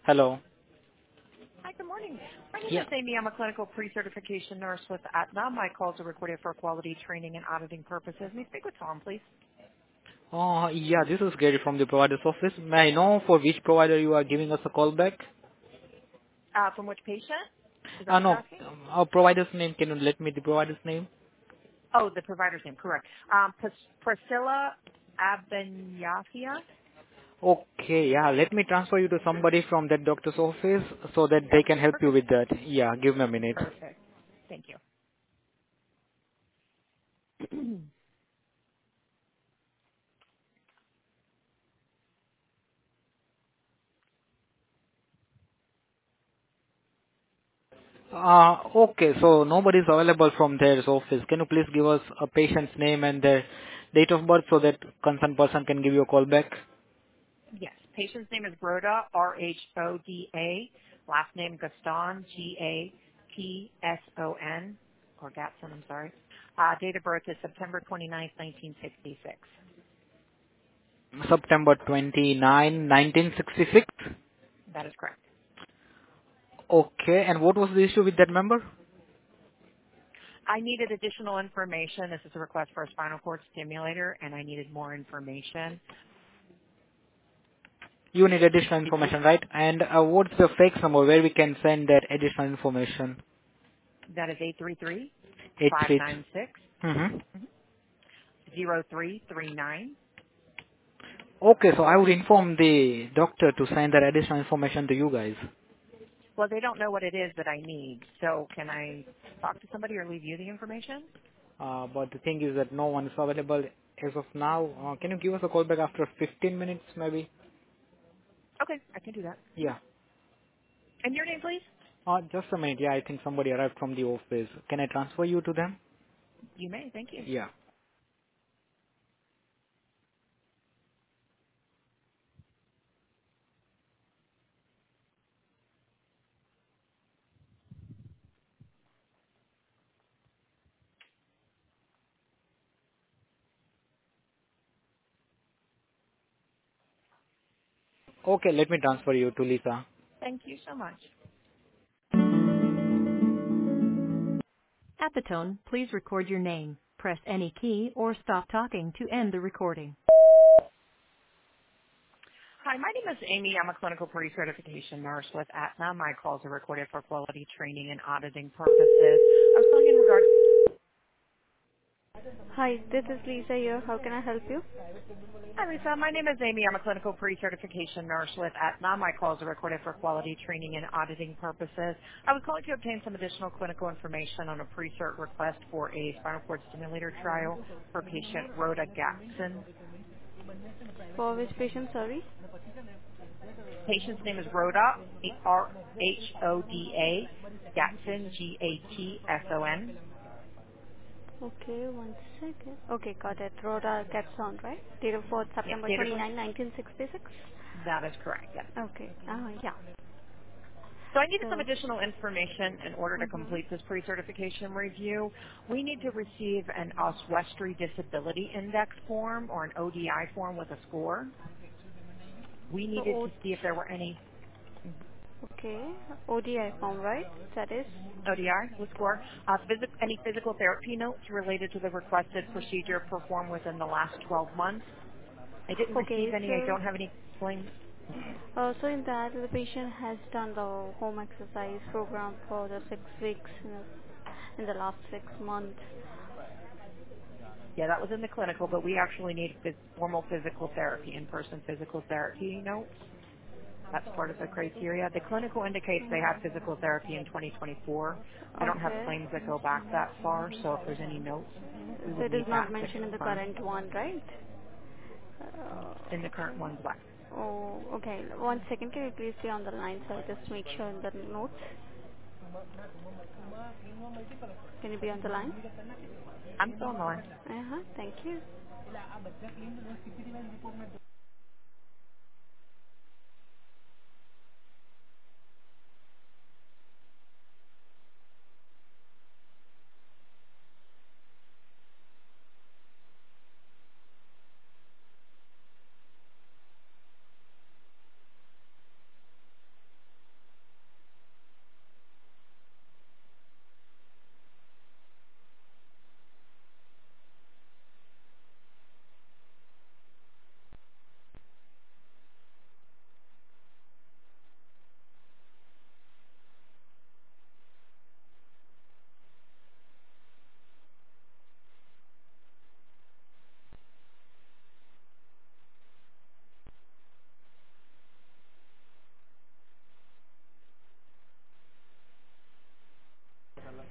Hello. Hi, good morning. My name Yeah. is Amy. I'm a clinical pre-certification nurse with Aetna. My calls are recorded for quality training and auditing purposes. May I speak with Tom, please? Yeah, this is Gary from the provider's office. May I know for which provider you are giving us a call back? From which patient? Is that what you're No, asking? our provider's name. Can you let me the provider's name? Oh, the provider's name, correct. Priscilla Abanyafia? Okay, yeah, let me transfer you to somebody from that doctor's office so that they can help you Perfect. with that. Yeah, give me a minute. Perfect. Thank you. Okay, so nobody's available from their office. Can you please give us a patient's name and their date of birth so that concerned person can give you a call back? Yes. Patient's name is Rhoda, Rhoda. Last name Gaston, Gatson, or Gatson, I'm sorry. Date of birth is September 29th, 1966. September 29, 1966. That is correct. Okay, and what was the issue with that member? I needed additional information. This is a request for a spinal cord stimulator, and I needed more information. You need additional Did you? information, right? And what's the fax number where we can send that additional information? That is 833 833. 596 Mm-hmm. 0339. Okay, so I would inform the doctor to send that additional information to you guys. Well, they don't know what it is that I need. So can I talk to somebody or leave you the information? But the thing is that no one is available as of now. Can you give us a call back after 15 minutes maybe? Okay, I can do that. Yeah. And your name, please? Just a minute. Yeah, I think somebody arrived from the office. Can I transfer you to them? You may. Thank you. Yeah. Okay, let me transfer you to Lisa. Thank you so much. At the tone, please record your name. Press any key or stop talking to end the recording. Hi, my name is Amy. I'm a clinical pre-certification nurse with Aetna. My calls are recorded for quality training and auditing purposes. I was calling in regards. Hi, this is Lisa here. How can I help you? Hi, Lisa. My name is Amy. I'm a clinical pre-certification nurse with Aetna. My calls are recorded for quality training and auditing purposes. I was calling to obtain some additional clinical information on a pre-cert request for a spinal cord stimulator trial for patient Rhoda Gatson. For which patient, sorry? Patient's name is Rhoda, Rhoda, Gatson, Gatson. Okay, one second. Okay, got it. Rhoda Gatson, right? Date of birth, Yeah, September date of birth? 29, 1966? That is correct, yes. Okay, yeah. So I needed some So, additional information in order to mm-hmm. complete this pre-certification review. We need to receive an Oswestry Disability Index form or an ODI form with a score. We So, needed to see if there were any okay, ODI form, right? That is? ODI with score, any physical therapy notes related to the requested procedure performed within the last 12 months. I didn't receive Okay, any. I so, don't have any claims. so in that, the patient has done the home exercise program for the 6 weeks in the last 6 months. Yeah, that was in the clinical, but we actually need formal physical therapy, in-person physical therapy notes. That's part of the criteria. The clinical indicates they had physical therapy in 2024. I don't have Okay. claims that go back that far, so if there's any notes, we So would it is need that not to mentioned in the confirm. current one, right? In the current one's what? Oh, okay. One second. Can you please stay on the line so I'll just make sure in the notes? Can you be on the line? I'm still on the line. Uh-huh. Thank you.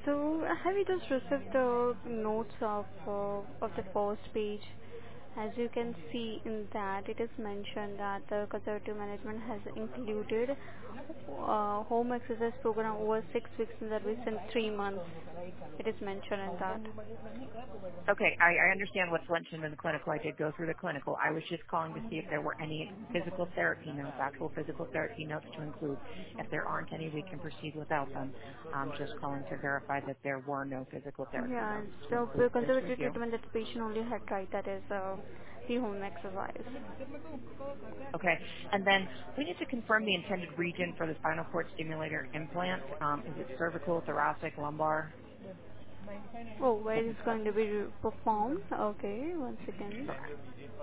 So have you just received the notes of the first page? As you can see in that, it is mentioned that the conservative management has included home exercise program over 6 weeks in the recent 3 months. It is mentioned in that. Okay, I understand what's mentioned in the clinical. I did go through the clinical. I was just calling to see if there were any physical therapy notes, actual physical therapy notes to include. If there aren't any, we can proceed without them. I'm just calling to verify that there were no physical therapy Yeah, notes to so include the for this conservative review. treatment that the patient only had tried, that is the home exercise. Okay, and then we need to confirm the intended region for the spinal cord stimulator implant. Is it cervical, thoracic, lumbar? Oh, where is going to be performed? Okay, one second. Correct.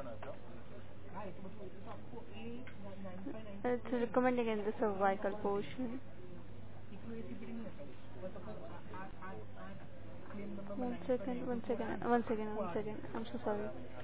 It's recommending in the cervical portion. One second, one second, one second, one second. I'm so sorry.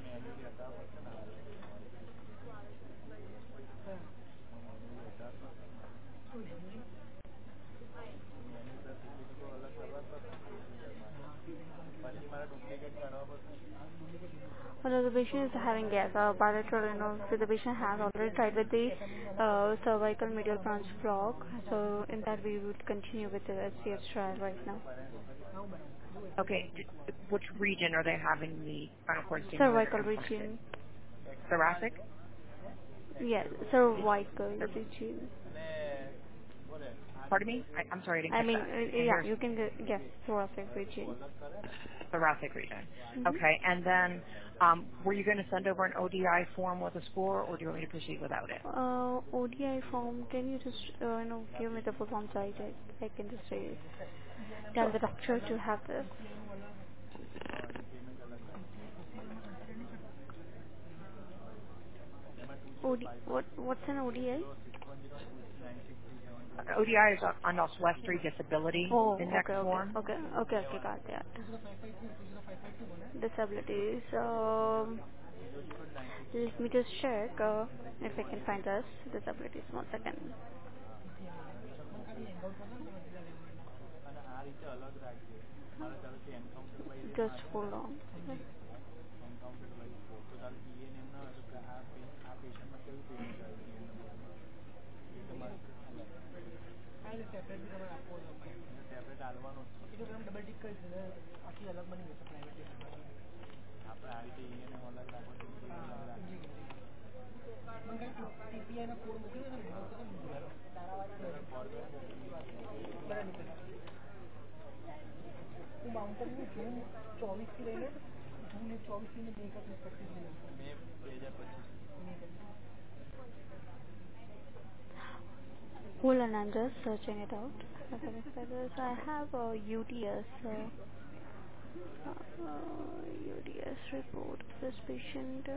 Well, the patient is having gas, bilateral, so the patient has already tried with the cervical medial branch block. So in that we would continue with the SCS trial right now. Okay, which region are they having the spinal cord stimulator Cervical implanted? region. Thoracic? Yes, cervical region. Pardon me? I'm sorry, I didn't I catch mean, that. I yeah, hear you can guess thoracic region. thoracic region. Mm-hmm. Okay, and then were you going to send over an ODI form with a score, or do you want me to proceed without it? ODI form, can you just, give me the full form so I can just tell Sure. the doctor to have this. What's an ODI? ODI is on Westry Disability Oh, Index okay, okay, form. okay, okay, okay, got that. Disabilities, let me just check if I can find this. Disabilities, 1 second. Just hold on. Hold on, I'm just searching it out. Okay, for this, I have a UDS, UDS report. This patient.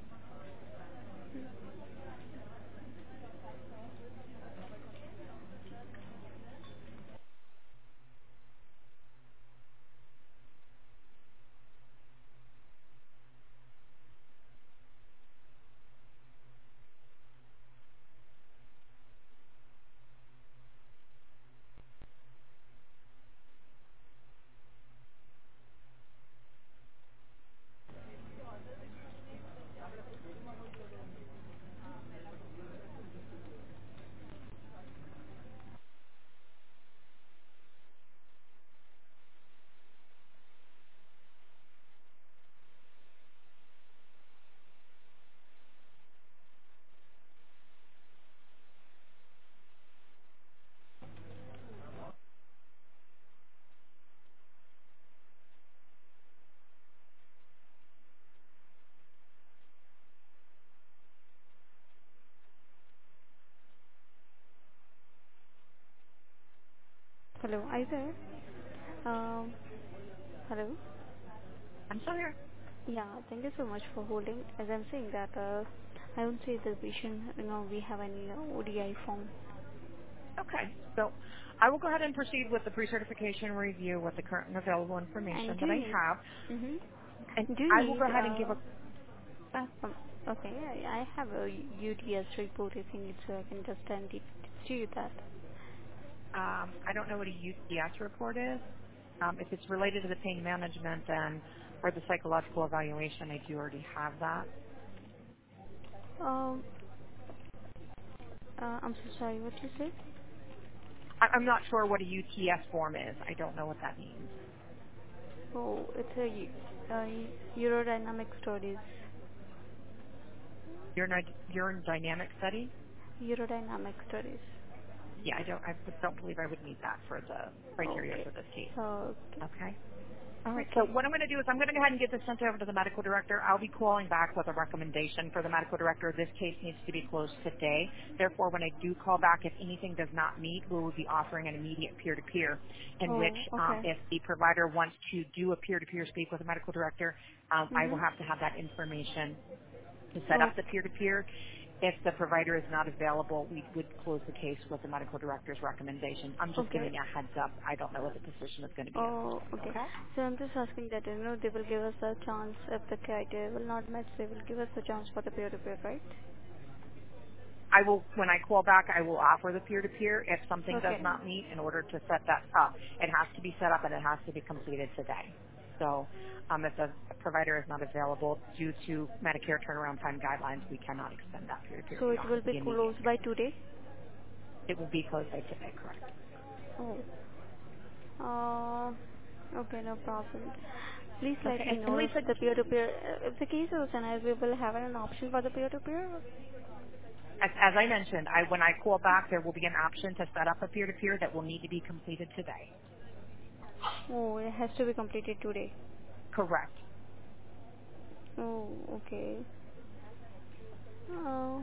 Hello, are you there? Hello. I'm still here. Yeah, thank you so much for holding. As I'm saying that, I don't see the patient, we have any ODI form. Okay, so I will go ahead and proceed with the pre-certification review with the current and available And information do that you I need, have, and do you I will need, go ahead and give a. um, okay, I have a UDS report if you need, so I can just send it to you that. I don't know what a UTS report is. If it's related to the pain management, then or the psychological evaluation, I do already have that. Um, I'm so sorry, what you said? I'm not sure what a UTS form is. I don't know what that means. Oh, it's a urodynamic studies. Urine dynamic study? Urodynamic studies. Yeah, I don't believe I would need that for the criteria Okay. for this case. Okay. Okay. All right. So Okay. what I'm going to do is I'm going to go ahead and get this sent over to the medical director. I'll be calling back with a recommendation for the medical director. This case needs to be closed today. Therefore, when I do call back, if anything does not meet, we will be offering an immediate peer-to-peer in which Oh, okay. if the provider wants to do a peer-to-peer speak with a medical director, I will Mhm. have to have that information to set up the Okay. peer-to-peer. If the provider is not available, we would close the case with the medical director's recommendation. I'm just Okay. giving you a heads up. I don't know what the decision is going to be at this Oh, point, okay. okay? So I'm just asking that, they will give us a chance if the criteria will not match, they will give us a chance for the peer-to-peer, right? I will, when I call back, I will offer the peer-to-peer if something does Okay. not meet in order to set that up. It has to be set up and it has to be completed today. So if the provider is not available due to Medicare turnaround time guidelines, we cannot extend that peer-to-peer. So We it offer will be the immediate closed by peer-to-peer. today? It will be closed by today, correct? Oh. Okay, no problem. Please let Okay, me and know if Lisa, the peer-to-peer, if the case is and we will have an option for the peer-to-peer. as I mentioned, when I call back, there will be an option to set up a peer-to-peer that will need to be completed today. Oh, it has to be completed today. Correct. Oh, okay. Oh,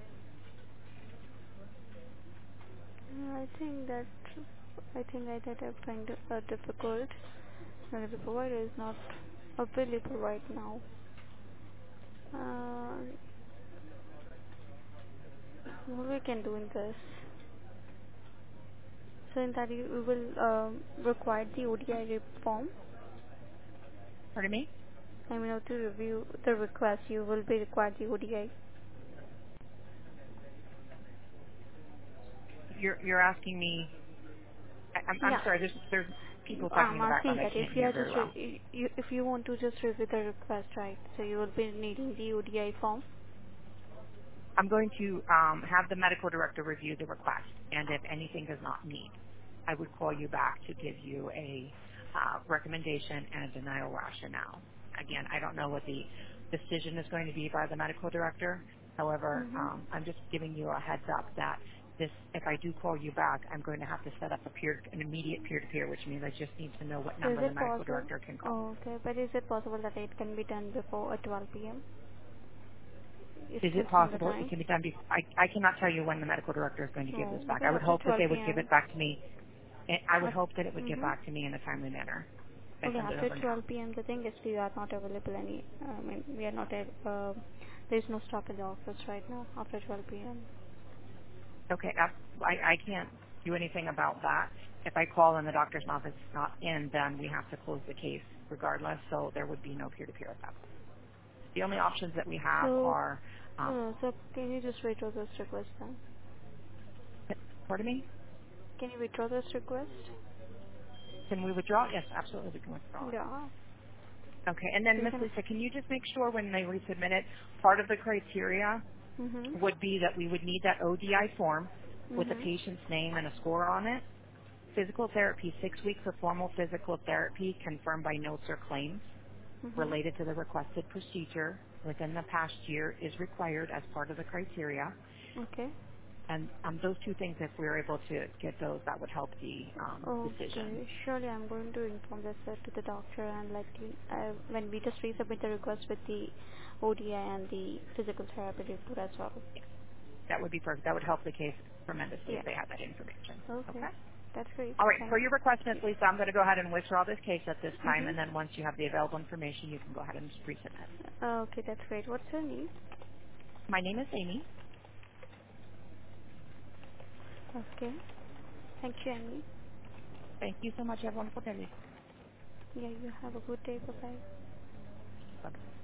I think that I find it difficult. The provider is not available right now. Uh, what we can do in this? So in that you will require the ODI form. Pardon me? I mean, to review the request, you will be required the ODI. You're asking me. I'm Yeah. sorry. There's people talking I'm in the background. asking I that if can't you hear are very just well. if you want to just review the request, right? So you will be needing the ODI form. I'm going to have the medical director review the request, and if anything does not meet, I would call you back to give you a recommendation and a denial rationale. Again, I don't know what the decision is going to be by the medical director. However, Mhm. I'm just giving you a heads up that if I do call you back, I'm going to have to set up an immediate peer-to-peer, which means I just need to know what So is number the it medical possible? director can call. Oh, okay, but is it possible that it can be done before 12 p.m.? If Is it it's in the possible it time? can be done before? I cannot tell you when the medical director is going to give No, this back. because I would after hope that 12 they would give p.m. it back to me. I would Af- hope that it would get mhm. back to me in a timely manner. If I Okay, send it after over now. 12 p.m. the thing is we are not available any. I mean, we are not. There is no staff in the office right now after 12 p.m. Okay, I can't do anything about that. If I call and the doctor's office is not in, then we have to close the case regardless. So there would be no peer-to-peer at that point. The only options that we have So are, no, no. So can you just withdraw this request then? pardon me. Can you withdraw this request? Can we withdraw? Yes, absolutely, we can withdraw it. Yeah. Okay, and So then you Ms. can. Lisa, can you just make sure when they resubmit it, part of the criteria Mhm. would be that we would need that ODI form with the Mhm. patient's name and a score on it. Physical therapy, 6 weeks of formal physical therapy confirmed by notes or claims Mhm. related to the requested procedure within the past year is required as part of the criteria. Okay. And those two things, if we're able to get those, that would help the decision. Okay. Surely I'm going to inform this to the doctor and let you when we just resubmit the request with the ODI and the physical therapy report as well. That would be perfect. That would help the case tremendously if Yeah. they had that information. Okay. Okay? That's great. All right, Thank for your request, Ms. Lisa, I'm going to go ahead and withdraw this case at this you. time, and Mhm. then once you have the available information, you can go ahead and resubmit. Okay, that's great. What's your name? My name is Amy. Okay. Thank you, Annie. Thank you so much. Have a wonderful day. Yeah, you have a good day. Bye bye. Bye-bye.